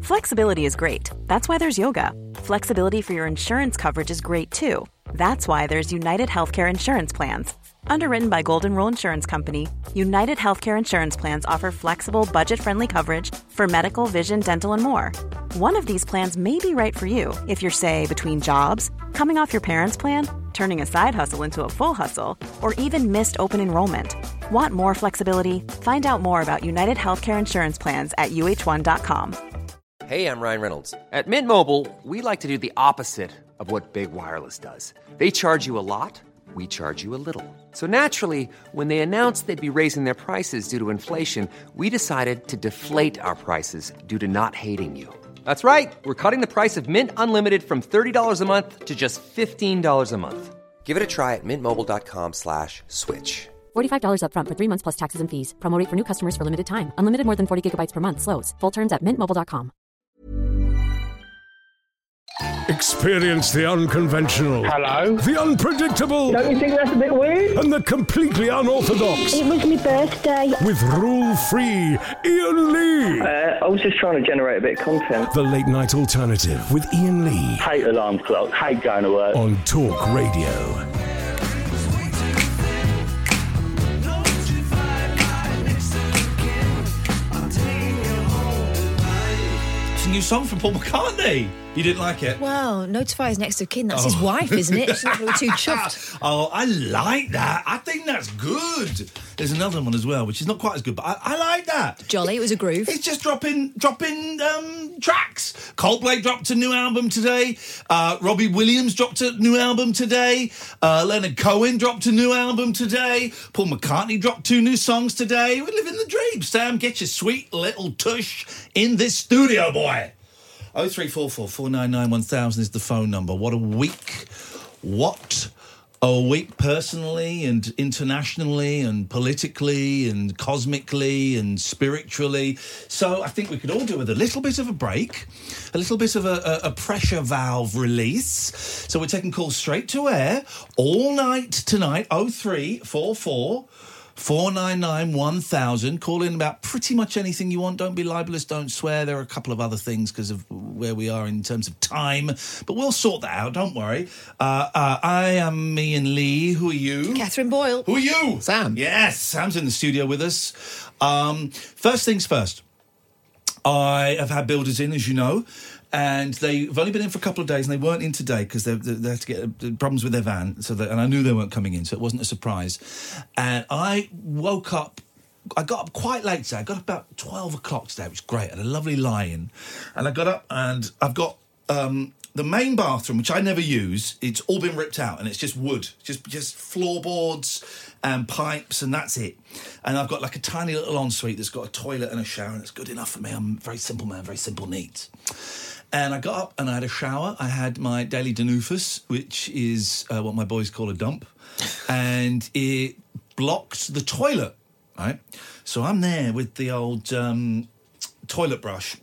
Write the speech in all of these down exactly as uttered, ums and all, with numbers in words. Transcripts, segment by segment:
Flexibility is great. That's why there's yoga. Flexibility for your insurance coverage is great too. That's why there's United Healthcare Insurance Plans. Underwritten by Golden Rule Insurance Company, United Healthcare Insurance Plans offer flexible, budget-friendly coverage for medical, vision, dental, and more. One of these plans may be right for you if you're, say, between jobs, coming off your parents' plan, turning a side hustle into a full hustle, or even missed open enrollment. Want more flexibility? Find out more about United Healthcare Insurance Plans at U H one dot com. Hey, I'm Ryan Reynolds. At Mint Mobile, we like to do the opposite of what Big Wireless does. They charge you a lot, we charge you a little. So naturally, when they announced they'd be raising their prices due to inflation, we decided to deflate our prices due to not hating you. That's right. We're cutting the price of Mint Unlimited from thirty dollars a month to just fifteen dollars a month. Give it a try at mintmobile.com slash switch. forty-five dollars up front for three months plus taxes and fees. Promo rate for new customers for limited time. Unlimited more than forty gigabytes per month. Slows full terms at mint mobile dot com. Experience the unconventional. Hello? The unpredictable. Don't you think that's a bit weird? And the completely unorthodox. It was my birthday. With rule-free Ian Lee. Uh, I was just trying to generate a bit of content. The Late Night Alternative with Ian Lee. Hate alarm clocks, hate going to work. On Talk Radio. New song from Paul McCartney. You didn't like it? Well, Notifier's next of kin. That's Oh. his wife, isn't it? She's not going to be too chuffed. Oh, I like that. I think that's good. There's another one as well, which is not quite as good, but I, I like that. Jolly, it was a groove. It's just dropping dropping um, tracks. Coldplay dropped a new album today. Uh, Robbie Williams dropped a new album today. Uh, Leonard Cohen dropped a new album today. Paul McCartney dropped two new songs today. We're living the dream. Sam, get your sweet little tush in this studio, boy. oh three four four, four nine nine, one thousand is the phone number. What a week. What a week personally and internationally and politically and cosmically and spiritually. So I think we could all do with a little bit of a break, a little bit of a, a, a pressure valve release. So we're taking calls straight to air all night tonight. oh three four four, four nine nine, one thousand. Call in about pretty much anything you want. Don't be libelous, don't swear. There are a couple of other things because of where we are in terms of time. But we'll sort that out, don't worry. Uh, uh, I am Ian Lee. Who are you? Catherine Boyle. Who are you? Sam. Yes, Sam's in the studio with us. Um, first things first. I have had builders in, as you know. And they've only been in for a couple of days, and they weren't in today because they, they, they had to get problems with their van. So, that, and I knew they weren't coming in, so it wasn't a surprise. And I woke up. I got up quite late today. I got up about twelve o'clock today, which was great. I had a lovely lie-in, and I got up and I've got um, the main bathroom, which I never use. It's all been ripped out, and it's just wood, just just floorboards and pipes, and that's it. And I've got like a tiny little ensuite that's got a toilet and a shower, and it's good enough for me. I'm a very simple man, very simple needs. And I got up and I had a shower. I had my daily denufus, which is uh, what my boys call a dump. And it blocked the toilet, right? So I'm there with the old um, toilet brush.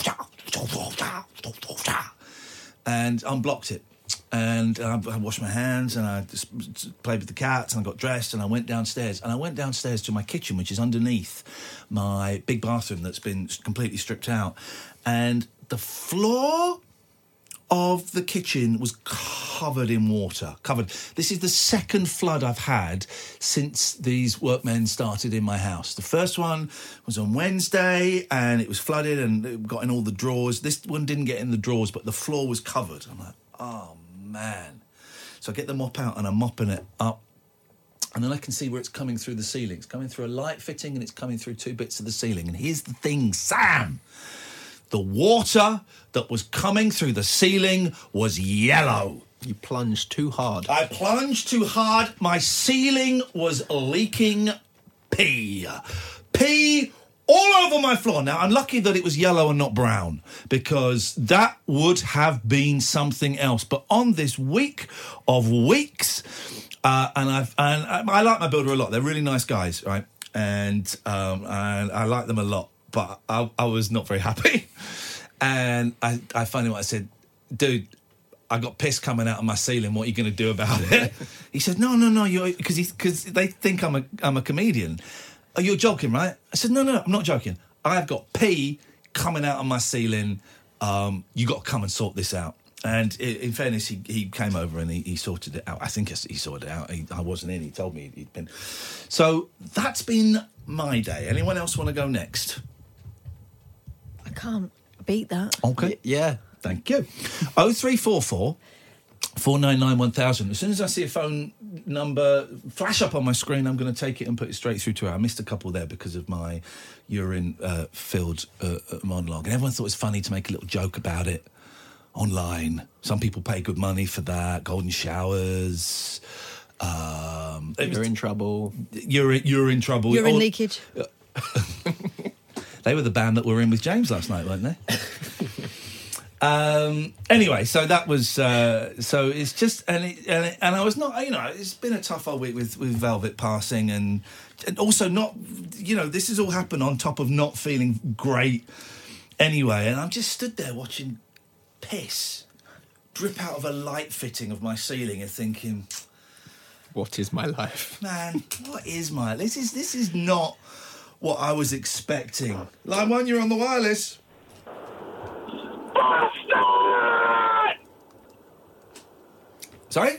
And unblocked it. And I, I washed my hands and I just played with the cats and I got dressed and I went downstairs. And I went downstairs to my kitchen, which is underneath my big bathroom that's been completely stripped out. And the floor of the kitchen was covered in water. Covered. This is the second flood I've had since these workmen started in my house. The first one was on Wednesday and it was flooded and it got in all the drawers. This one didn't get in the drawers, but the floor was covered. I'm like, oh, man. So I get the mop out and I'm mopping it up. And then I can see where it's coming through the ceiling. It's coming through a light fitting and it's coming through two bits of the ceiling. And here's the thing, Sam. The water that was coming through the ceiling was yellow. You plunged too hard. I plunged too hard. My ceiling was leaking pee. Pee all over my floor. Now, I'm lucky that it was yellow and not brown, because that would have been something else. But on this week of weeks, uh, and, I've, and I, I like my builder a lot. They're really nice guys, right? And, um, and I like them a lot. But I, I was not very happy. And I, I finally I said, dude, I got piss coming out of my ceiling. What are you going to do about it? He said, no, no, no, you're because because they think I'm a I'm a comedian. Are you joking, right? I said, no, no, I'm not joking. I've got pee coming out of my ceiling. Um, you got to come and sort this out. And i- in fairness, he, he came over and he, he sorted it out. I think he sorted it out. He, I wasn't in. He told me he'd been. So that's been my day. Anyone else want to go next? I can't beat that. Okay. Yeah. Thank you. oh three four four, four nine nine, one thousand. As soon as I see a phone number flash up on my screen, I'm going to take it and put it straight through to her. I missed a couple there because of my urine-filled uh, uh, monologue. And everyone thought it was funny to make a little joke about it online. Some people pay good money for that. Golden showers. Um, it was- You're in trouble. You're, you're in trouble. Urine All- leakage. They were the band that were in with James last night, weren't they? um, anyway, so that was uh, so it's just and it, and, it, and I was not, you know, it's been a tough old week with, with Velvet passing and, and also not, you know, this has all happened on top of not feeling great anyway, and I'm just stood there watching piss drip out of a light fitting of my ceiling and thinking, What is my life? man, what is my this is this is not what I was expecting. Line one, you're on the wireless. Sorry?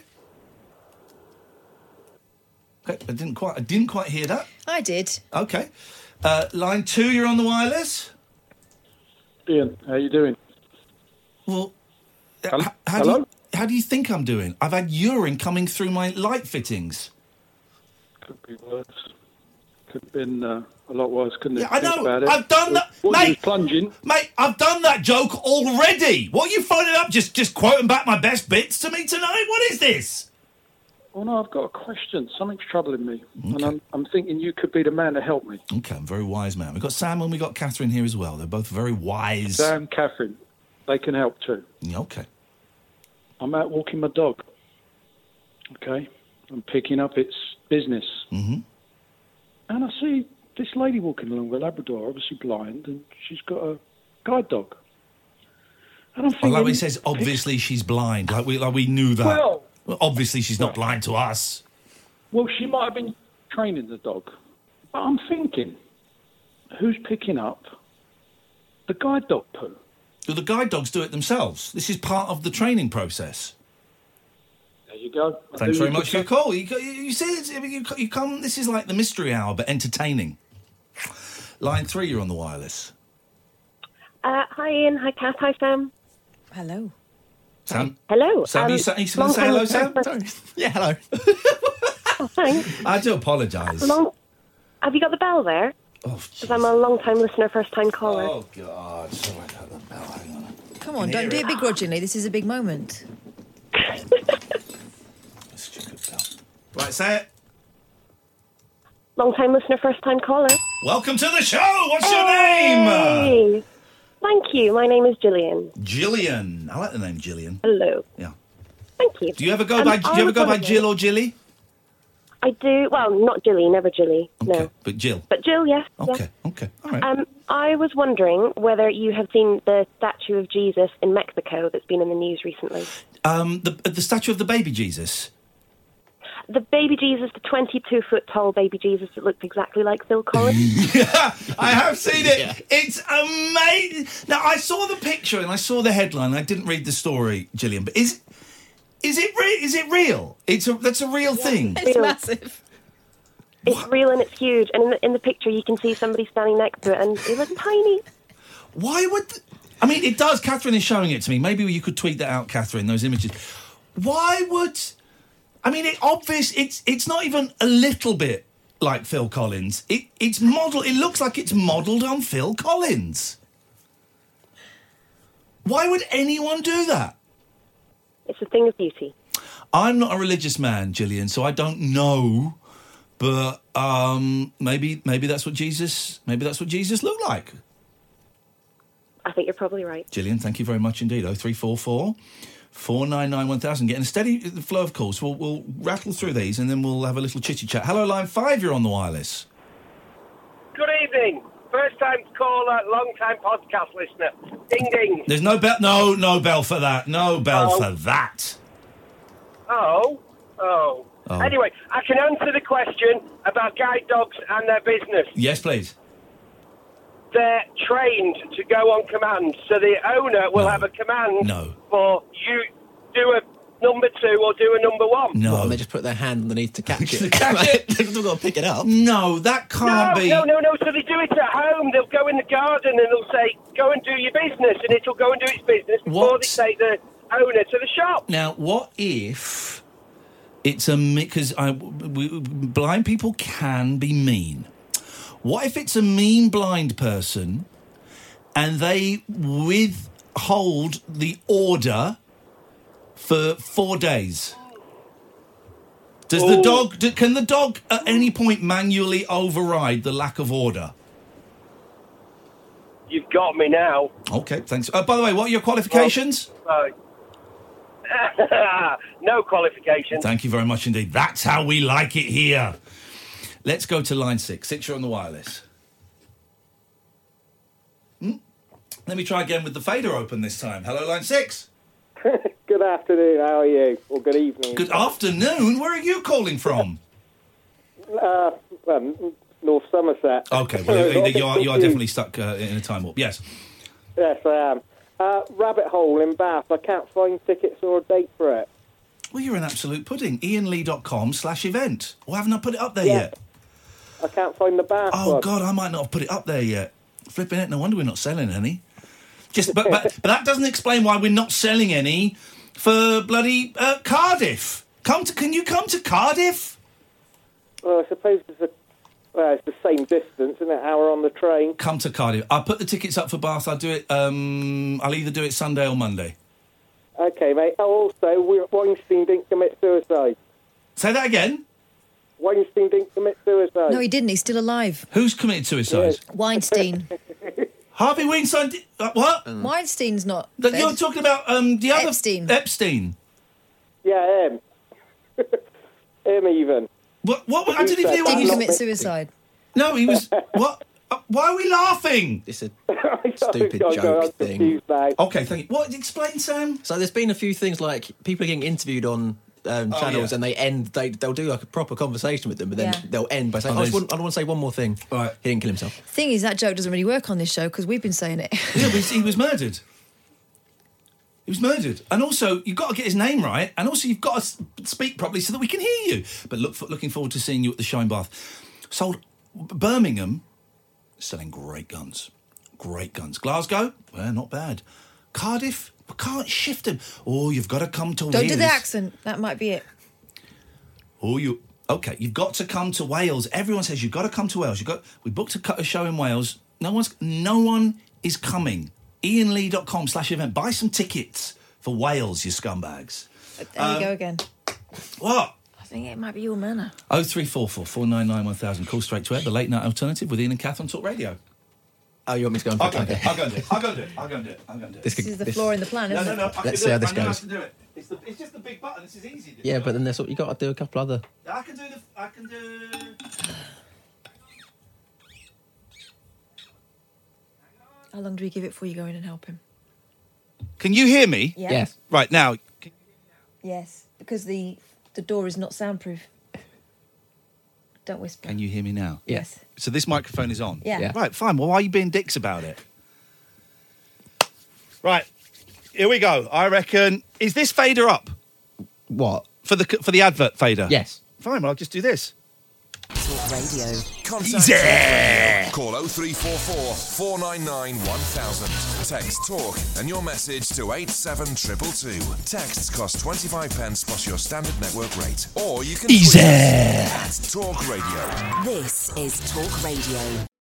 Okay, I didn't quite I didn't quite hear that. I did. Okay. Uh, line two, you're on the wireless. Ian, how you doing? Well, uh, Hello? h- how do Hello? you, how do you think I'm doing? I've had urine coming through my light fittings. Could be worse. Could have been uh, a lot worse, couldn't it? Yeah, I Think know. about it. I've done that, What, mate. you was plunging? Mate, I've done that joke already. What are you phoning up? Just just quoting back my best bits to me tonight? What is this? Oh no, I've got a question. Something's troubling me, and Okay. I'm, I'm thinking you could be the man to help me. Okay, I'm a very wise man. We've got Sam and we've got Catherine here as well. They're both very wise. Sam, Catherine, they can help too. Yeah, okay. I'm out walking my dog. Okay, I'm picking up its business, Mm-hmm. and I see this lady walking along with a Labrador, obviously blind, and she's got a guide dog. And I'm Oh, thinking, like he says, obviously she's blind. Like we like we knew that. Well- Well, obviously she's not blind to us. Well, she might have been training the dog. But I'm thinking, who's picking up the guide dog poo? Do the guide dogs do it themselves? This is part of the training process. There you go. I Thanks knew very you much for could your call. You, you, you see, it's, you, you come. This is like the mystery hour, but entertaining. Line three, you're on the wireless. Uh, hi Ian, hi Kath, hi Sam. Hello. Sam. Hello. Sam, um, you, sa- you long say time hello, listener, Sam? first- Yeah, hello. Oh, thanks. I do apologise. Long... Have you got the bell there? Oh, Because I'm a long-time listener, first-time caller. oh God! Sorry about the bell. Hang on. Come on, Can don't do hear it begrudgingly. This is a big moment. Stupid bell. Right, say it. Long-time listener, first-time caller. Welcome to the show. What's your name? Hey! Thank you. My name is Gillian. Gillian. I like the name Gillian. Hello. Yeah. Thank you. Do you ever go Um, by? Do I you ever was go by wondering- Jill or Jilly? I do. Well, not Jilly, never Jilly. Okay, No. but Jill. But Jill, yes. yes. Okay, okay, all right. Um, I was wondering whether you have seen the statue of Jesus in Mexico that's been in the news recently. Um, the the statue of the baby Jesus. The baby Jesus, the twenty-two foot tall baby Jesus that looked exactly like Phil Collins. Yeah, I have seen it. It's amazing. Now I saw the picture and I saw the headline. I didn't read the story, Gillian. But is is it re- is it real? It's a that's a real thing. It's Real. massive. It's real and it's huge. And in the, in the picture, you can see somebody standing next to it, and it looks tiny. Why would? th- I mean, it does. Catherine is showing it to me. Maybe you could tweet that out, Catherine. Those images. Why would? I mean, it obvious. It's it's not even a little bit like Phil Collins. It it's model. It looks like it's modelled on Phil Collins. Why would anyone do that? It's a thing of beauty. I'm not a religious man, Gillian, so I don't know. But um, maybe maybe that's what Jesus maybe that's what Jesus looked like. I think you're probably right. Gillian, thank you very much indeed. Oh three four four, four nine nine one thousand. Getting a steady flow of calls. We'll we'll rattle through these and then we'll have a little chitty chat. Hello, line five. You're on the wireless. Good evening. First time caller, long time podcast listener. Ding ding. There's no bell. No no bell for that. No bell Oh. for that. Oh, oh. Oh. Anyway, I can answer the question about guide dogs and their business. Yes, please. they're trained to go on command, so the owner will No. have a command No. for you do a number two or do a number one. No. What, and they just put their hand underneath to catch To it. catch it. They've still got to pick it up. No, that can't no, be. no, no, no. So they do it at home. They'll go in the garden and they'll say, "Go and do your business," and it'll go and do its business before What? they take the owner to the shop. Now, what if it's a because I we, blind people can be mean. What if it's a mean blind person, and they withhold the order for four days? Does the Ooh. dog? Do, can the dog at any point manually override the lack of order? You've got me now. Okay, thanks. Uh, by the way, what are your qualifications? Oh. No qualifications. Thank you very much indeed. That's how we like it here. Let's go to line six. Six, you're on the wireless. Hmm? Let me try again with the fader open this time. Hello, line six. Good afternoon, how are you? Or good evening. Good afternoon. Where are you calling from? Uh, well, North Somerset. Okay, well, you, you are, you are definitely stuck uh, in a time warp. Yes. Yes, I am. Uh, Rabbit Hole in Bath. I can't find tickets or a date for it. Well, you're an absolute pudding. ian lee dot com slash event. Or haven't I put it up there Yeah. yet? I can't find the Bath Oh, one. God, I might not have put it up there yet. Flipping it. No wonder we're not selling any. Just, but, but, but that doesn't explain why we're not selling any for bloody uh, Cardiff. Come to, can you come to Cardiff? Well, I suppose it's a well, it's the same distance, isn't it? Hour on the train. Come to Cardiff. I'll put the tickets up for Bath. I'll do it. Um, I'll either do it Sunday or Monday. Okay, mate. Oh, also, we- Weinstein didn't commit suicide. Say that again. Weinstein didn't commit suicide. No, he didn't. He's still alive. Who's committed suicide? Weinstein. Harvey Weinstein. Did, uh, what? Weinstein's not. That dead. You're talking about um, the other Epstein. Epstein. Yeah, him. him even. What? What? I didn't even hear what Didn't he was. commit suicide. No, he was. What? Uh, why are we laughing? It's a Stupid joke thing. Okay, thank you. What? Explain, Sam. So there's been a few things like people are getting interviewed on um, Oh, channels yeah. and they end, they, they'll do like a proper conversation with them, but then Yeah. they'll end by saying, Oh, I, just there's- want, I want to say one more thing. Right. He didn't kill himself. Thing is, that joke doesn't really work on this show because we've been saying it. Yeah, but he was murdered. He was murdered, and also you've got to get his name right, and also you've got to s- speak properly so that we can hear you. But look, for, looking forward to seeing you at the show in Bath. Sold Birmingham, selling great guns, great guns. Glasgow, well, not bad. Cardiff, we can't shift him. Oh, you've got to come to Don't Wales. do the accent. That might be it. Oh, you okay? You've got to come to Wales. Everyone says you've got to come to Wales. You got. We booked a, cut a show in Wales. No one's. No one is coming. ian lee dot com slash event. Buy some tickets for Wales, you scumbags. There Um, you go again. What? I think it might be your manner. Oh three four four four nine nine one thousand. Call straight to it. The late night alternative with Ian and Kath on Talk Radio. Oh, you want me to go and I'll pick go and do it? it. I'll go and do it. I'll go and do it. I'll go and do it. I'll go and do it. This This could- is the this- flaw in the plan, No, isn't no, no. I it? can Let's do see it. how this I know I goes. can do it. It's, the, it's just the big button. This is easy. This Yeah, job. but then there's you got to do a couple other. I can do the. I can do. How long do we give it before you go in and help him? Can you hear me? Yeah. Yes. Right now. Yes, because the the door is not soundproof. Don't whisper. Can you hear me now? Yes. So this microphone is on? Yeah. Yeah. Right, fine. Well, why are you being dicks about it? Right, here we go. I reckon... Is this fader up? What? For the for the advert fader? Yes. Fine, well, I'll just do this. Talk Radio. Contact Easy. Talk Radio. Call oh three four four, four nine nine, one thousand. Text TALK and your message to eight seven two two two. Texts cost twenty-five pence plus your standard network rate. Or you can Easy. tweet us at Talk Radio. This is Talk Radio.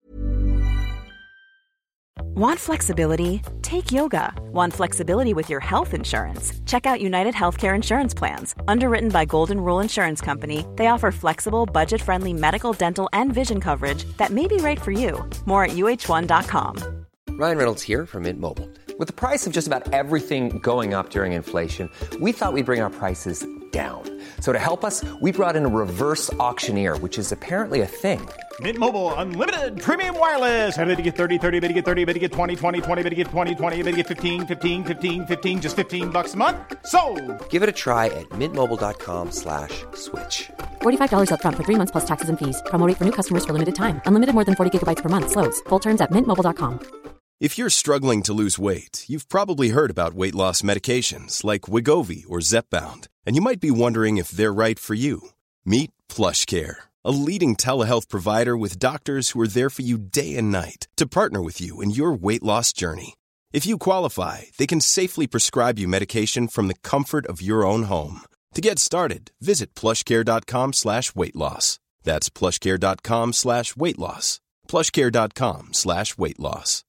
Want flexibility? Take yoga. Want flexibility with your health insurance? Check out United Healthcare Insurance Plans. Underwritten by Golden Rule Insurance Company, they offer flexible, budget-friendly medical, dental, and vision coverage that may be right for you. More at U H one dot com. Ryan Reynolds here from Mint Mobile. With the price of just about everything going up during inflation, we thought we'd bring our prices down. So to help us, we brought in a reverse auctioneer, which is apparently a thing. Mint Mobile Unlimited Premium Wireless. How to get thirty, thirty, bit to get thirty, bit to get twenty, twenty, twenty, bit to get twenty, twenty, bit to get fifteen, fifteen, fifteen, fifteen, just fifteen bucks a month? Sold! Give it a try at mintmobile.com slash switch. forty-five dollars up front for three months plus taxes and fees. Promo rate for new customers for limited time. Unlimited more than forty gigabytes per month. Slows full terms at mint mobile dot com. If you're struggling to lose weight, you've probably heard about weight loss medications like Wegovy or Zepbound, and you might be wondering if they're right for you. Meet PlushCare, a leading telehealth provider with doctors who are there for you day and night to partner with you in your weight loss journey. If you qualify, they can safely prescribe you medication from the comfort of your own home. To get started, visit plushcare.com slash weight loss. That's plushcare.com slash weight loss. plushcare.com slash weight loss.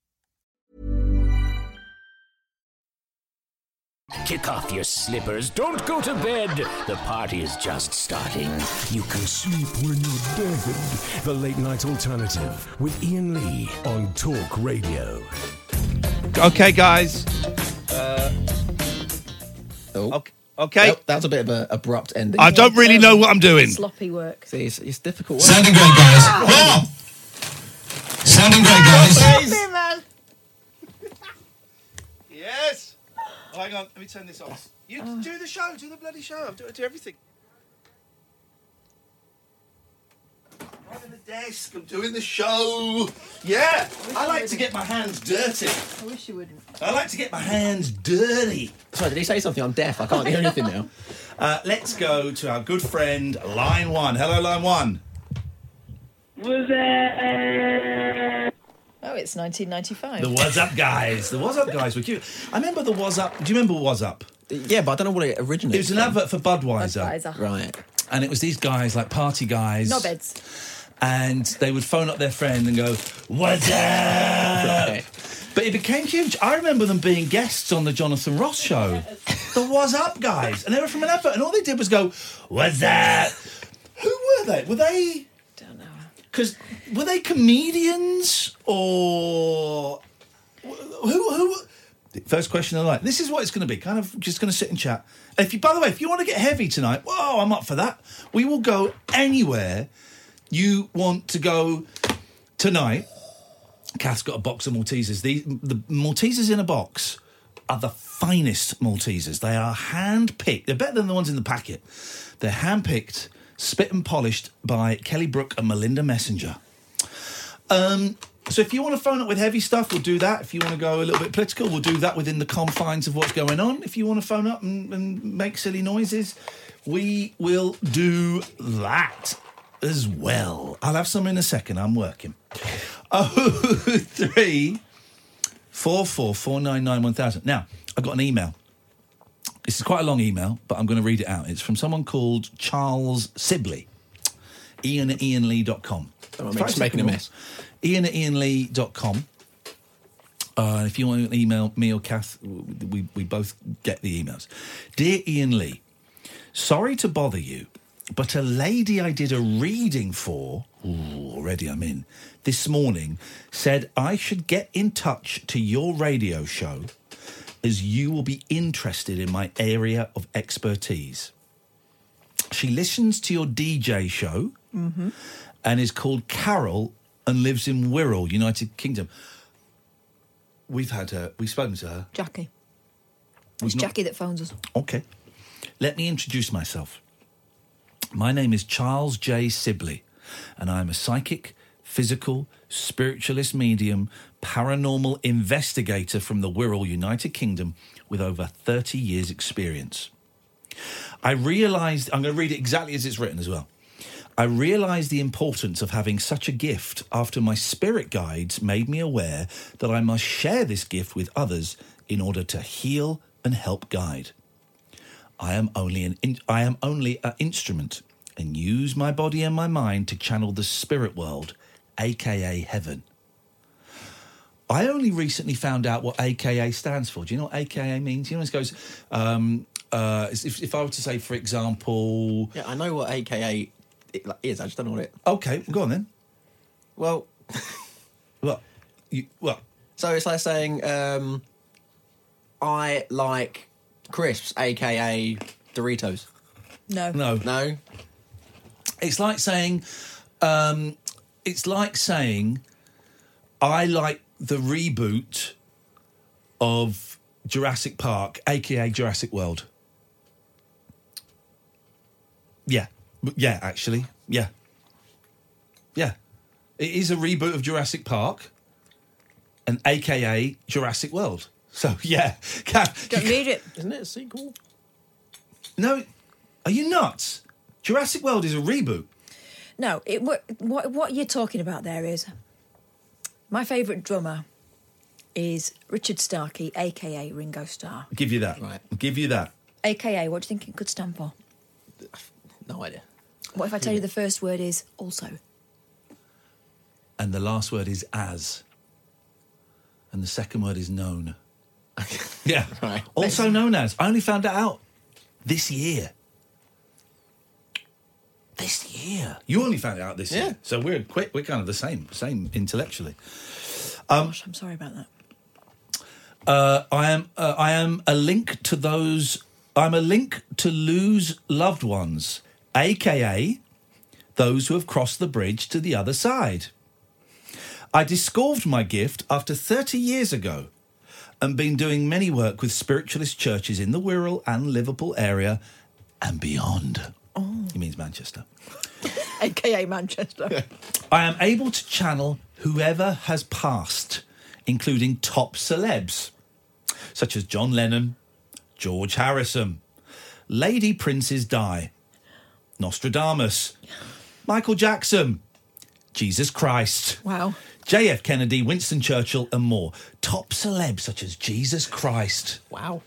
Kick off your slippers. Don't go to bed. The party is just starting. You can sleep when you're dead. The Late Night Alternative with Ian Lee on Talk Radio. Okay, guys. Uh, oh. Okay. Okay. Nope, that was a bit of an abrupt ending. I don't really know what I'm doing. Sloppy work. See, it's, it's difficult work. Sounding great, guys. Oh! Sounding great, guys. Yes. Oh, hang on, let me turn this off. You oh. do the show, do the bloody show. I do, I do everything. Right on the desk, I'm doing the show. Yeah, I, I like to get my hands dirty. I wish you wouldn't. I like to get my hands dirty. Sorry, did he say something? I'm deaf. I can't hear anything now. Uh, let's go to our good friend, Line One. Hello, Line One. Was it? Oh, it's nineteen ninety-five. The What's Up Guys. The What's Up Guys were cute. I remember the What's Up. Do you remember What's Up? Yeah, but I don't know what it originated It was an from. advert for Budweiser. Budweiser. Right. And it was these guys, like party guys. Knobheads. And they would phone up their friend and go, "What's up?" Right. But it became huge. I remember them being guests on the Jonathan Ross show. The What's Up Guys. And they were from an advert. And all they did was go, "What's up?" Who were they? Were they... Because were they comedians or who? Who? First question of the night. This is what it's going to be. Kind of just going to sit and chat. If you, by the way, if you want to get heavy tonight, whoa, I'm up for that. We will go anywhere you want to go tonight. Kath's got a box of Maltesers. The the Maltesers in a box are the finest Maltesers. They are hand picked. They're better than the ones in the packet. They're hand picked. Spit and polished by Kelly Brook and Melinda Messenger. Um, so if you want to phone up with heavy stuff, we'll do that. If you want to go a little bit political, we'll do that within the confines of what's going on. If you want to phone up and, and make silly noises, we will do that as well. I'll have some in a second. I'm working. Oh, three, four, four, four, nine, nine, one thousand. Now, I got an email. This is quite a long email, but I'm going to read it out. It's from someone called Charles Sibley. Ian at ian lee dot com. I'm just making a mess. Ian at ian lee dot com. Uh, if you want to email me or Kath, we, we both get the emails. Dear Ian Lee, sorry to bother you, but a lady I did a reading for, ooh, already I'm in, this morning, said I should get in touch to your radio show as you will be interested in my area of expertise. She listens to your D J show Mm-hmm. and is called Carol and lives in Wirral, United Kingdom. We've had her, we've spoken to her. Jackie. We've It's not- Jackie that phones us. Okay. Let me introduce myself. My name is Charles J. Sibley, and I'm a psychic, physical, spiritualist medium, paranormal investigator from the Wirral, United Kingdom, with over thirty years' experience. I realised, I'm going to read it exactly as it's written as well. I realised the importance of having such a gift after my spirit guides made me aware that I must share this gift with others in order to heal and help guide. I am only an in, I am only an instrument and use my body and my mind to channel the spirit world, aka heaven. I only recently found out what A K A stands for. Do you know what A K A means? You know, it goes, um, uh, if, if I were to say, for example... Yeah, I know what A K A is, I just don't know what it... Okay, well, go on then. Well... what? You, what? So it's like saying, um, I like crisps, A K A Doritos. No. No. No. It's like saying, um, it's like saying, I like the reboot of Jurassic Park, aka Jurassic World. Yeah, yeah, actually, yeah, yeah. It is a reboot of Jurassic Park, and A K A Jurassic World. So yeah, Don't read it. Isn't it a sequel? No, are you nuts? Jurassic World is a reboot. No, it, what, what what you're talking about there is my favourite drummer is Richard Starkey, a k a. Ringo Starr. I'll give you that. Right. I'll give you that. A K A, what do you think it could stand for? No idea. What if I tell you the first word is also? And the last word is as. And the second word is known. Yeah. Right. Also known as. I only found that out this year. This year. You only found it out this Yeah. year. So we're quick. We're kind of the same, same intellectually. Um, Gosh, I'm sorry about that. Uh, I am. Uh, I am a link to those. I'm a link to lose loved ones, A K A those who have crossed the bridge to the other side. I dissolved my gift after thirty years ago, and been doing many work with spiritualist churches in the Wirral and Liverpool area and beyond. Oh. He means Manchester. A K A Manchester. I am able to channel whoever has passed, including top celebs, such as John Lennon, George Harrison, Lady Princess Di, Nostradamus, Michael Jackson, Jesus Christ, Wow. J F Kennedy, Winston Churchill, and more. Top celebs such as Jesus Christ. Wow.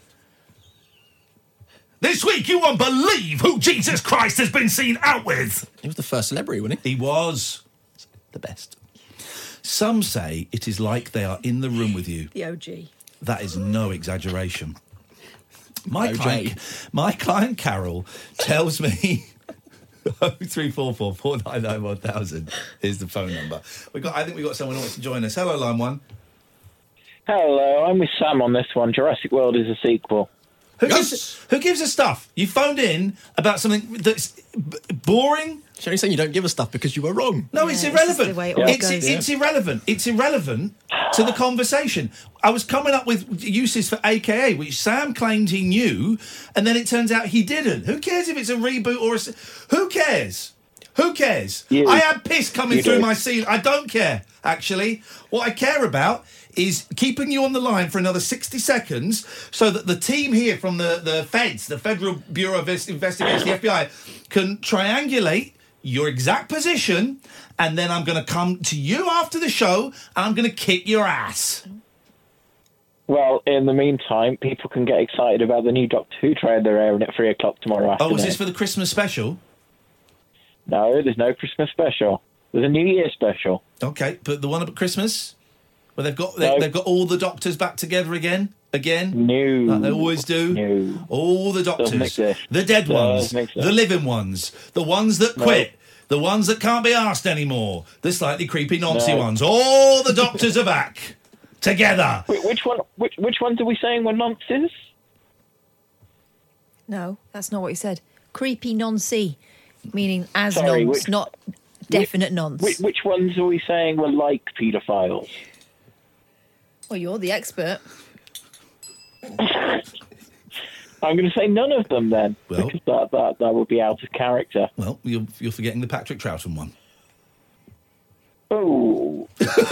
This week, you won't believe who Jesus Christ has been seen out with. He was the first celebrity, wasn't he? He was. The best. Some say it is like they are in the room with you. The O G. That is no exaggeration. My O J. client, my client Carol tells me oh three four four four nine nine one thousand is the phone number. We got. I think we got someone who wants to join us. Hello, line one. Hello, I'm with Sam on this one. Jurassic World is a sequel. Who gives, who gives us stuff? You phoned in about something that's b- boring. She's only saying you don't give us stuff because you were wrong. No, Yeah, it's this is irrelevant. the way it all it's, goes. it's irrelevant. It's irrelevant to the conversation. I was coming up with uses for A K A, which Sam claimed he knew, and then it turns out he didn't. Who cares if it's a reboot or a... se- Who cares? Who cares? You. I had piss coming You through do. my ceiling. I don't care, actually. What I care about is keeping you on the line for another sixty seconds so that the team here from the, the Feds, the Federal Bureau of Investigation, the F B I, can triangulate your exact position, and then I'm going to come to you after the show, and I'm going to kick your ass. Well, in the meantime, people can get excited about the new Doctor Who trailer airing at three o'clock tomorrow afternoon. Oh, is this for the Christmas special? No, there's no Christmas special. There's a New Year special. Okay, but the one about Christmas, where they've got they, No. they've got all the doctors back together again, again. No. Like they always do. No. All the Doesn't doctors, exist. the dead ones, Doesn't exist. the living ones, the ones that No. quit, the ones that can't be asked anymore, the slightly creepy noncy No. ones. All the doctors are back together. Wait, which one? Which which ones are we saying were nonsense? No, that's not what he said. Creepy nonce, meaning as Sorry, nonce, which- not definite nonce. Which, which ones are we saying were like paedophiles? Well, you're the expert. I'm going to say none of them then, Well- because that, that that would be out of character. Well, you're, you're forgetting the Patrick Troughton one. Oh,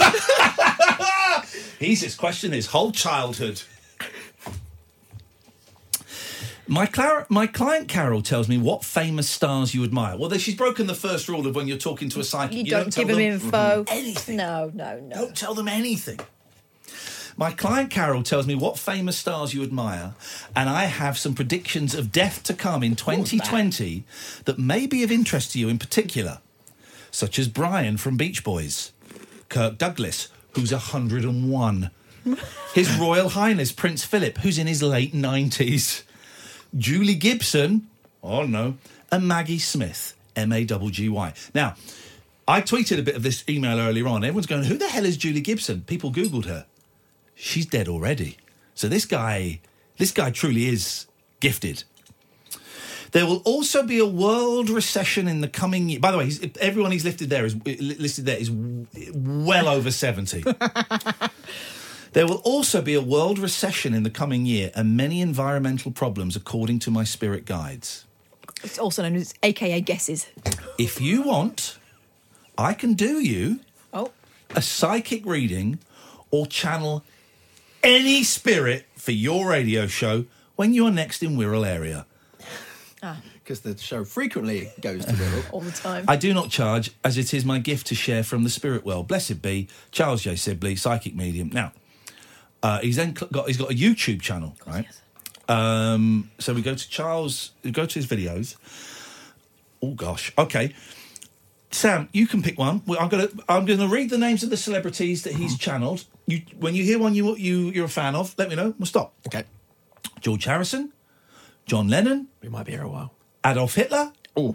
He's just questioned his whole childhood. My, Clara, my client Carol tells me what famous stars you admire. Well, then she's broken the first rule of when you're talking to a psychic. You, You, don't, tell give them them info. anything. No, no, no. Don't tell them anything. My client Carol tells me what famous stars you admire, and I have some predictions of death to come in twenty twenty that may be of interest to you in particular, such as Brian from Beach Boys, Kirk Douglas, who's one hundred and one, His Royal Highness Prince Philip, who's in his late nineties, Julie Gibson, oh no, and Maggie Smith, M A G G Y. Now, I tweeted a bit of this email earlier on. Everyone's going, who the hell is Julie Gibson? People Googled her. She's dead already. So this guy, this guy truly is gifted. There will also be a world recession in the coming year. By the way, he's, everyone he's listed there is listed there is well over seventy. There will also be a world recession in the coming year and many environmental problems, according to my spirit guides. It's also known as A K A guesses. If you want, I can do you oh. a psychic reading or channel any spirit for your radio show when you're next in Wirral area. Ah. Because the show frequently goes to Wirral. All the time. I do not charge, as it is my gift to share from the spirit world. Blessed be Charles J. Sibley, psychic medium. Now, uh, he's then cl- got he's got a YouTube channel, right? Yes. Um, so we go to Charles, we go to his videos. Oh gosh, okay. Sam, you can pick one. Well, I'm gonna I'm gonna read the names of the celebrities that he's channeled. You, when you hear one you you you're a fan of, let me know. We'll stop. Okay. George Harrison, John Lennon. We might be here a while. Adolf Hitler. Oh.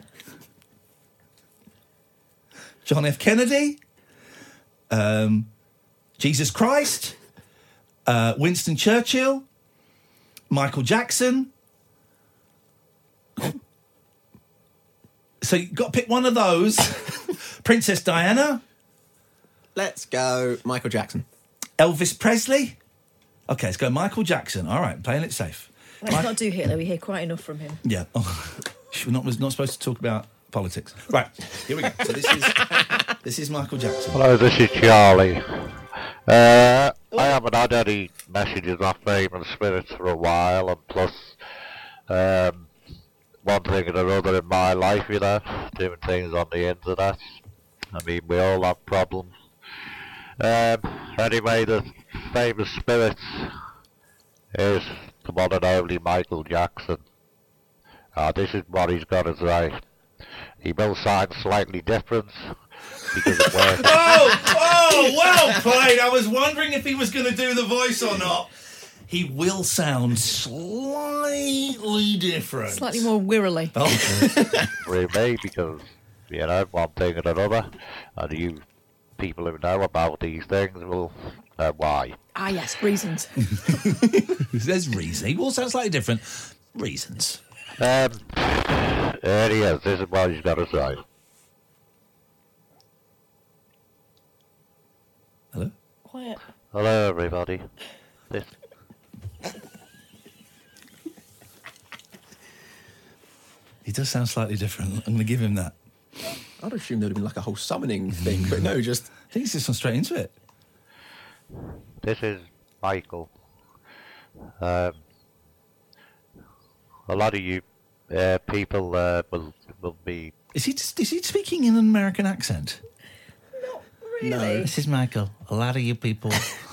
John F. Kennedy. Um, Jesus Christ. Uh, Winston Churchill. Michael Jackson. So you've got to pick one of those. Princess Diana. Let's go Michael Jackson. Elvis Presley. Okay, let's go Michael Jackson. All right, playing it safe. Let's Mi- not do Hitler. We hear quite enough from him. Yeah. Oh, we're not, we're not supposed to talk about politics. Right, here we go. So this is this is Michael Jackson. Hello, this is Charlie. Uh, I haven't had any messages off famous spirits for a while, and plus, um, one thing and another in my life, you know, doing things on the internet. I mean, we all have problems. Um, anyway, the famous spirits is the one and only Michael Jackson. Uh, this is what he's got to say. He will sound slightly different because of where... oh, oh, well played. I was wondering if he was going to do the voice or not. He will sound slightly different. Slightly more wirrily. Oh. For me, because, you know, one thing and another, and you people who know about these things will know why. Ah, yes, reasons. There's reason. He will sound slightly different. Reasons. Um, there he is. This is what he's got to say. Hello? Quiet. Hello, everybody. This... He does sound slightly different. I'm going to give him that. I'd assume there'd have been like a whole summoning thing, but no, just... I think he's just gone straight into it. This is Michael. Um, a lot of you uh, people uh, will will be... Is he is he speaking in an American accent? Not really. No. This is Michael. A lot of you people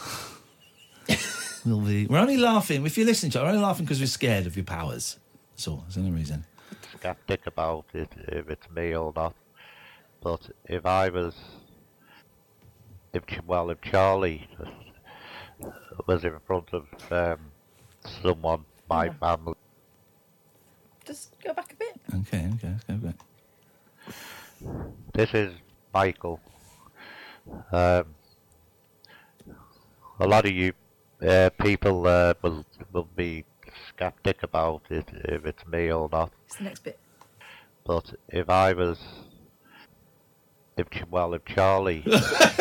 will be... We're only laughing. If you're listening to it, we're only laughing because we're scared of your powers. That's all. That's the only reason. skeptic about it, if it's me or not. But if I was... If, well, if Charlie was in front of um, someone, my family... Just go back a bit. Okay, okay, let's go back. This is Michael. Um, a lot of you uh, people uh, will will be skeptic about it, if it's me or not. It's the next bit. But if I was... If, well, if Charlie... If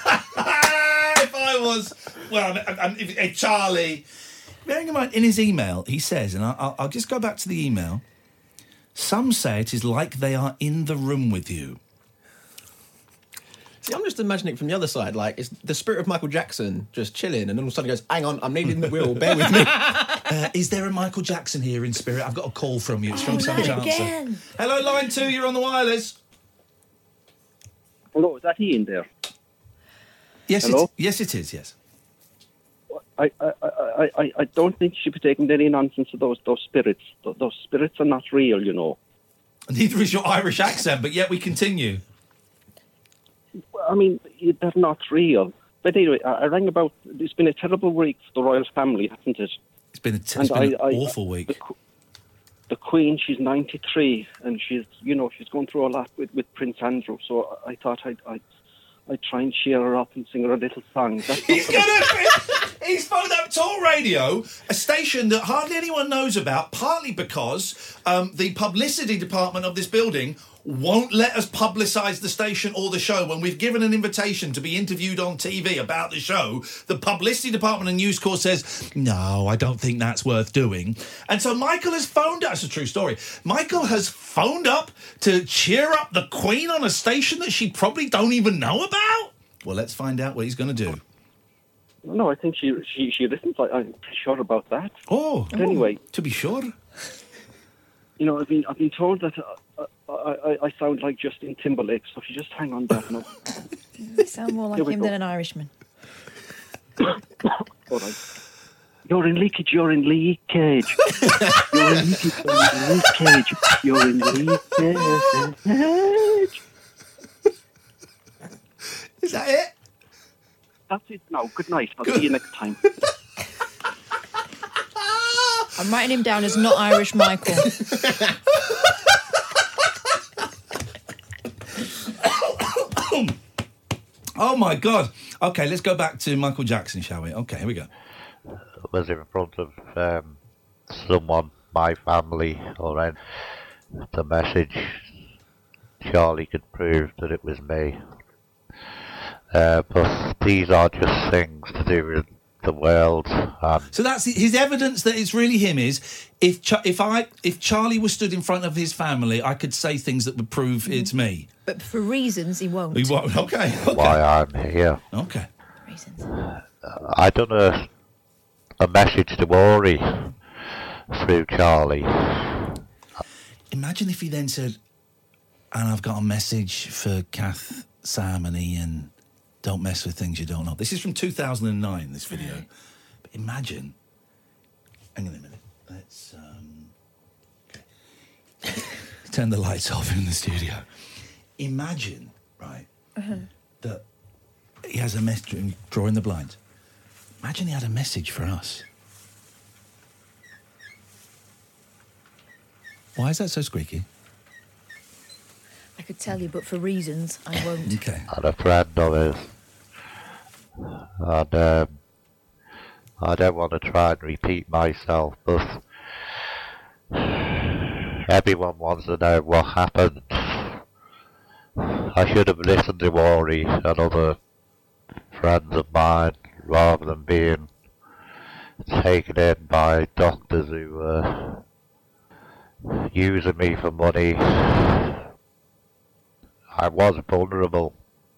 I was... Well, I'm, I'm, if, if Charlie... Bearing in mind, in his email, he says, and I'll, I'll just go back to the email, some say it is like they are in the room with you. See, I'm just imagining it from the other side, like, it's the spirit of Michael Jackson just chilling, and then all of a sudden he goes, hang on, I'm needing the wheel, bear with me. Uh, is there a Michael Jackson here in spirit? I've got a call from you. It's from Oh, some not chancer. again. Hello, line two, you're on the wireless. Hello, is that Ian there? Yes, Hello? it, yes, it is, yes. I, I, I, I, I don't think you should be taking any nonsense of those those spirits. Those, those spirits are not real, you know. Neither is your Irish accent, but yet we continue. I mean, they're not real. But anyway, I, I rang about... It's been a terrible week for the royal family, hasn't it? It's been, a t- And it's been I- an I- awful week. The, the Queen, she's ninety-three, and she's, you know, she's going through a lot with, with Prince Andrew, so I thought I'd, I'd, I try and cheer her up and sing her a little song. That's He's gonna. He's phoned up Talk Radio, a station that hardly anyone knows about, partly because um, the publicity department of this building won't let us publicise the station or the show. When we've given an invitation to be interviewed on T V about the show, the publicity department and News Corps says, no, I don't think that's worth doing. And so Michael has phoned up, it's a true story, Michael has phoned up to cheer up the Queen on a station that she probably don't even know about? Well, let's find out what he's going to do. No, I think she she, she listens. I, I'm pretty sure about that. Oh, but anyway, to be sure. You know, I've been I've been told that uh, I, I I sound like Justin Timberlake. So if you just hang on, that now. You sound more like Here we him go. than an Irishman. All right. You're in leakage. You're in leakage. You're in leakage. You're in leakage. You're in leakage. Is that it? That's it now. Good night. I'll see you next time. I'm writing him down as not Irish Michael. Oh, my God. OK, let's go back to Michael Jackson, shall we? OK, here we go. Was in front of um, someone, my family, or any, the message, Charlie could prove that it was me. Uh, but these are just things to do with the world. And So that's his evidence that it's really him is, if Ch- if I if Charlie was stood in front of his family, I could say things that would prove it's me. But for reasons he won't. He won't. Okay. okay. why I'm here. Okay. I done a a message to Ori through Charlie. Imagine if he then said, and I've got a message for Kath, Sam and Ian. Don't mess with things you don't know. This is from two thousand nine, this video. But imagine... Hang on a minute. Let's... Um, okay. Turn the lights off in the studio. Imagine, right, Uh-huh. that he has a message, drawing the blinds. Imagine he had a message for us. Why is that so squeaky? I could tell you, but for reasons I won't. Okay. And a friend of his. And um, I don't want to try and repeat myself, but everyone wants to know what happened. I should have listened to Ori and other friends of mine rather than being taken in by doctors who were using me for money. I was vulnerable,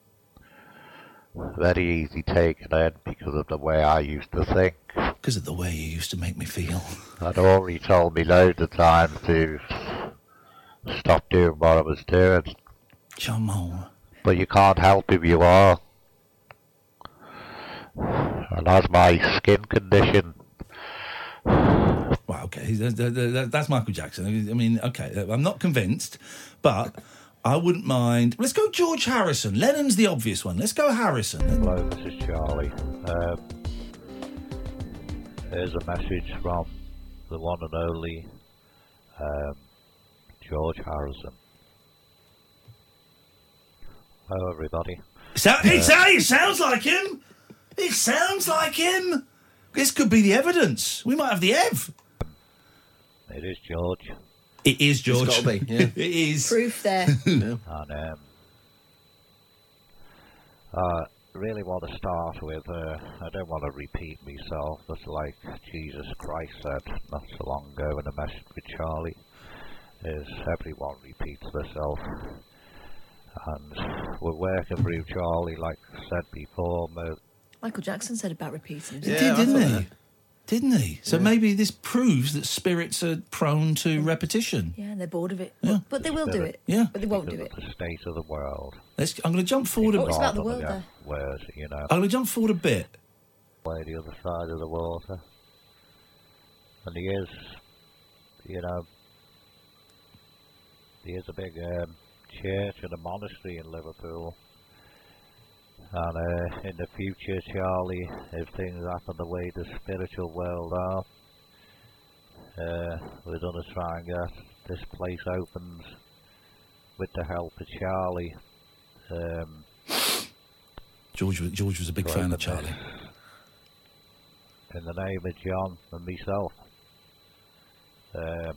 very easy taken in because of the way I used to think. Because of the way you used to make me feel. I'd already told me loads of times to stop doing what I was doing. Jamal. But you can't help who you are. And that's my skin condition. Wow, okay, that- that- that- that's Michael Jackson. I mean, okay, I'm not convinced, but I wouldn't mind. Let's go George Harrison. Lennon's the obvious one. Let's go Harrison. Hello, this is Charlie. Um, here's a message from the one and only um, George Harrison. Hello, everybody. So, Uh, it, it sounds like him. It sounds like him. This could be the evidence. We might have the Ev. It is George. It is George. It's gotta be, yeah. It is. Proof there. And um, I really want to start with, uh, I don't want to repeat myself, but like Jesus Christ said not so long ago in a message with Charlie, is everyone repeats themselves. And we're working through Charlie, like I said before. mo- Michael Jackson said about repeating. He did, didn't he? Didn't he? So maybe this proves that spirits are prone to repetition. Yeah, and they're bored of it. Yeah. But they will do it. Yeah. But they won't do because it. of the state of the world. Let's, I'm going to jump forward a Oh, bit. it's about the world Yeah, there. Whereas, you know, I'm going to jump forward a bit. way the other side of the water. And he is, you know, he is a big um, church and a monastery in Liverpool. And uh, in the future, Charlie, if things happen the way the spiritual world are, uh, we're going to try and get this place opened with the help of Charlie. Um, George was, George was a big fan of Charlie. In the name of John and myself, uh,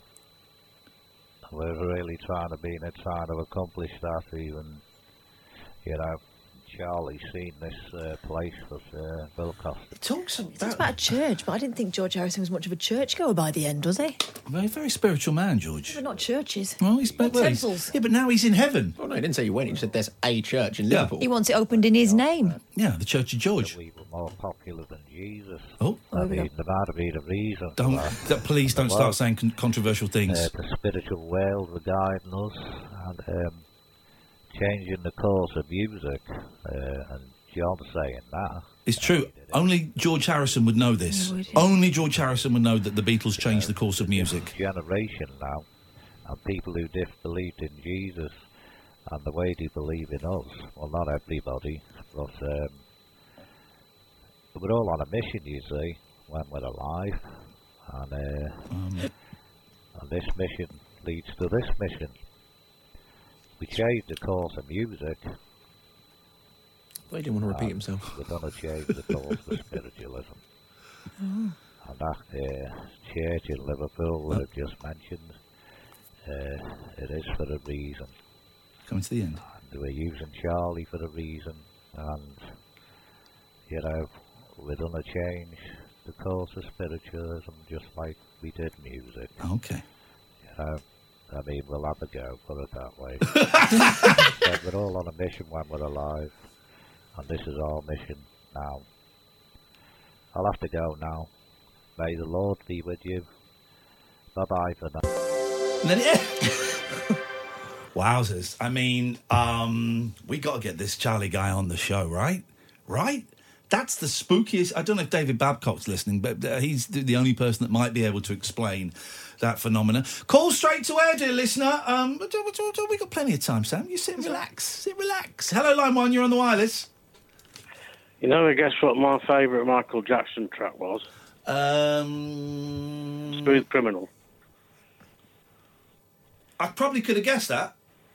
we're really trying to be in trying to accomplish that. Even, you know, Charlie's seen this uh, place that uh, Bill Costa. It talks about... about a church, but I didn't think George Harrison was much of a churchgoer by the end, was he? Very, very spiritual man, George. But not churches. Well, he's, Not well, he's- temples. Yeah, but now he's in heaven. Oh, no, he didn't say you went. He said there's a church in Yeah. Liverpool. He wants it opened in his name. Yeah, the Church of George. We were more popular than Jesus. Oh. I mean, there might have been a reason. for Don't, that. that- please don't Well, start saying con- controversial things. Uh, the spiritual world were guiding us and um, changing the course of music, uh, and John saying that. It's true. Only George Harrison would know this. He would, yeah. Only George Harrison would know that the Beatles changed the course of music. Generation now, and people who did believed in Jesus and the way they believe in us. Well, not everybody, but um, we're all on a mission, you see, when we're alive, and, uh, Um, and this mission leads to this mission. We changed the course of music. He didn't want to repeat himself. We're going to change the course of spiritualism. Oh. And that uh, church in Liverpool that I've just mentioned, uh, it is for a reason. Coming to the end. And we're using Charlie for a reason, and, you know, we're going to change the course of spiritualism just like we did music. Okay. You know, I mean, we'll have a go, put it that way. But we're all on a mission when we're alive, and this is our mission now. I'll have to go now. May the Lord be with you. Bye-bye for now. And then, yeah. Wowzers. I mean, um, we got to get this Charlie guy on the show, right? Right? That's the spookiest... I don't know if David Babcock's listening, but uh, he's the, the only person that might be able to explain that phenomenon. Call straight to air, dear listener. Um, but, uh, but, uh, we got plenty of time, Sam. You sit and relax. Sit relax. Hello, Line one. You're on the wireless. You know, guess what my favourite Michael Jackson track was? Um, Smooth Criminal. I probably could have guessed that.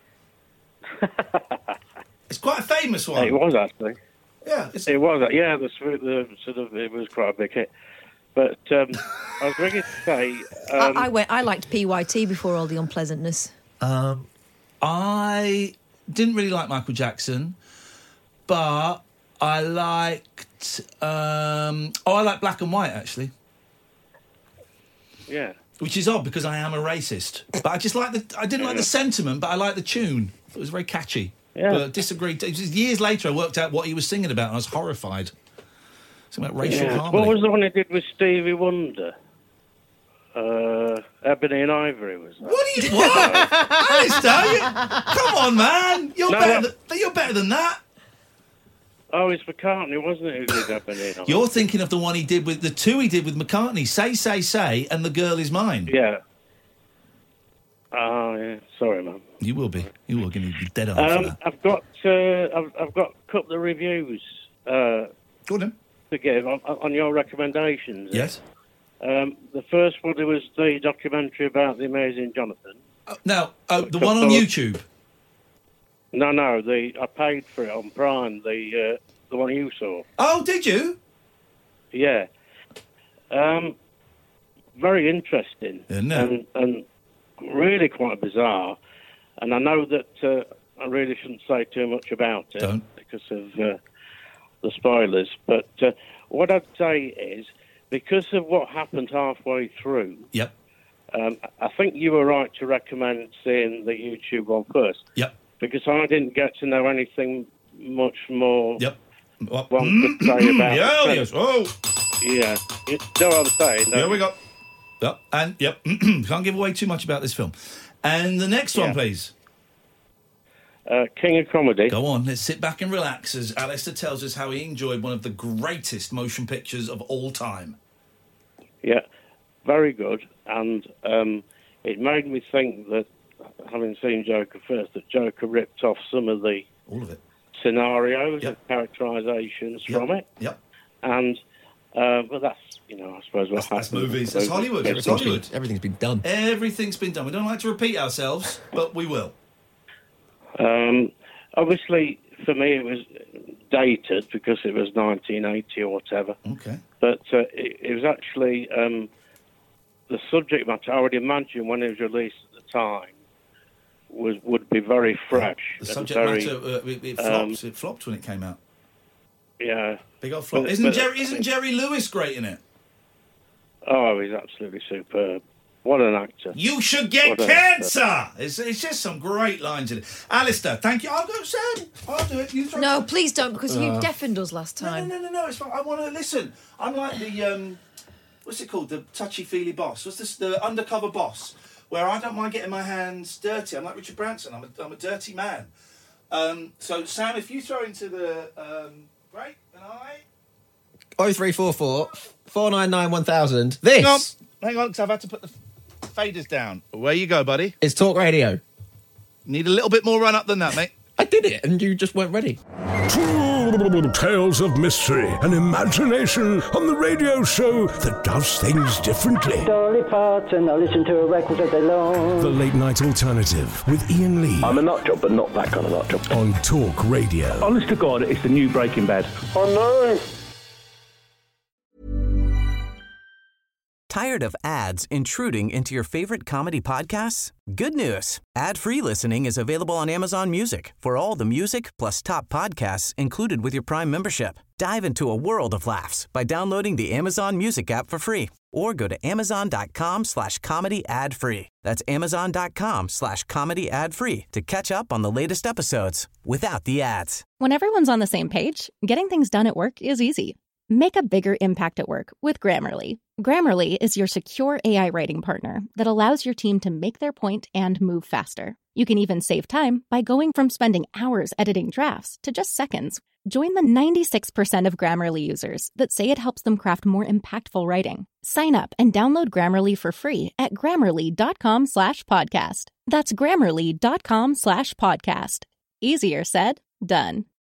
It's quite a famous one. It was, actually. Yeah, it's... It was. Yeah, the, smooth- the sort of it was quite a big hit. But um, I was ringing to say... Um, I, I went. I liked P Y T before all the unpleasantness. Um, I didn't really like Michael Jackson, but I liked. Um, oh, I like Black and White actually, yeah. which is odd because I am a racist. But I just like the. I didn't like the sentiment, but I like the tune. It was very catchy. Yeah. But disagreed. It was years later, I worked out what he was singing about, and I was horrified. Something about racial Yeah. harmony. What was the one he did with Stevie Wonder? Uh, Ebony and Ivory was that. What are you? What? Alistair, you, come on, man! You're No, better. no. Than, you're better than that. Oh, it's McCartney, wasn't it, who did Ebony and Ivory? You're thinking of the one he did with the two he did with McCartney. Say, say, say, and the girl is mine. Yeah. Oh, yeah. Sorry, man. You will be. You will give me the dead arm for Um, that. I've got uh, I've, I've got a couple of reviews uh, Go on, then. to give on, on your recommendations. Yes. Um, the first one was the documentary about the amazing Jonathan. Uh, now, oh, the one on YouTube. No, no, the I paid for it on Prime. The uh, the one you saw. Oh, did you? Yeah. Um, very interesting. Isn't it? And, and really quite bizarre. And I know that uh, I really shouldn't say too much about it Don't. because of uh, the spoilers. But uh, what I'd say is, because of what happened halfway through, Yep. um, I think you were right to recommend seeing the YouTube one first. Yep. Because I didn't get to know anything much more. Yep. What? One could say about. Yeah, the yes. Oh. Yeah. You know what I'm saying? Here we go. Yep. And yep. Can't give away too much about this film. And the next one, Yeah. please. Uh, King of Comedy. Go on. Let's sit back and relax as Alistair tells us how he enjoyed one of the greatest motion pictures of all time. Yeah, very good. And um, it made me think that, having seen Joker first, that Joker ripped off some of the all of it scenarios and characterizations Yep. from it. Yep. And uh, but that's you know I suppose what That's, that's happens. movies. That's Hollywood. It's Hollywood. Everything's been done. Everything's been done. We don't like to repeat ourselves, but we will. Um, obviously, for me, it was dated because it was nineteen eighty or whatever. Okay. But uh, it, it was actually um, the subject matter. I would imagine when it was released at the time was would be very fresh. The and subject very, matter, uh, it, it, um, flopped. it flopped when it came out. Yeah. Big old flop. But- Isn't but- Jerry? Isn't Jerry Lewis great in it? Oh, he's absolutely superb. What an actor. You should get What an cancer. actor. It's, it's just some great lines in it. Alistair, thank you. I'll go, Sam. I'll do it. You throw No, please don't, because you Uh. deafened us last time. No, no, no, no, no. It's fine. I want to listen. I'm like the um, what's it called? The touchy-feely boss. What's this? The undercover boss, where I don't mind getting my hands dirty. I'm like Richard Branson. I'm a, I'm a dirty man. Um, so Sam, if you throw into the um, right, and I. oh three four four, four nine nine, one thousand. This Hang on, hang on, because I've had to put the faders down. Where you go, buddy? is Talk Radio. Need a little bit more run up than that, mate. I did it, and you just weren't ready. Tales of mystery and imagination on the radio show that does things differently. Dolly Parton, I listen to her records all day long. The Late Night Alternative with Ian Lee. I'm a nut job, but not that kind of nut job. On Talk Radio. Honest to God, it's the new Breaking Bad. Oh no! Tired of ads intruding into your favorite comedy podcasts? Good news. Ad-free listening is available on Amazon Music for all the music plus top podcasts included with your Prime membership. Dive into a world of laughs by downloading the Amazon Music app for free or go to amazon.com slash comedy ad free. That's amazon.com slash comedy ad free to catch up on the latest episodes without the ads. When everyone's on the same page, getting things done at work is easy. Make a bigger impact at work with Grammarly. Grammarly is your secure A I writing partner that allows your team to make their point and move faster. You can even save time by going from spending hours editing drafts to just seconds. Join the ninety-six percent of Grammarly users that say it helps them craft more impactful writing. Sign up and download Grammarly for free at grammarly.com slash podcast. That's grammarly.com slash podcast. Easier said, done.